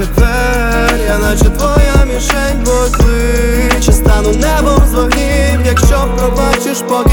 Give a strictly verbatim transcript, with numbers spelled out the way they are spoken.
тепер я наче твоя мішень, бо ти чи стану небом з вогнів, якщо пробачиш, поки